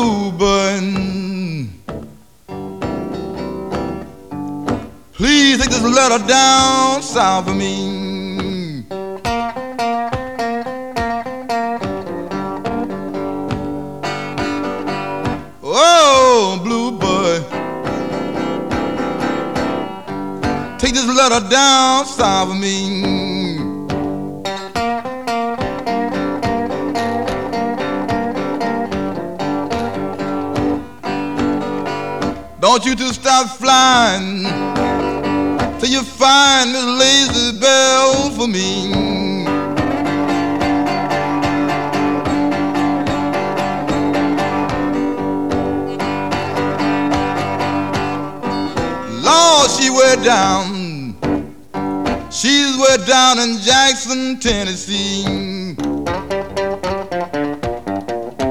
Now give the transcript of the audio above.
bluebird, please take this letter down south of me. Oh, bluebird, take this letter down south of me. Don't you two stop flying till you find this lazy bell for me. Lord, she's way down in Jackson, Tennessee.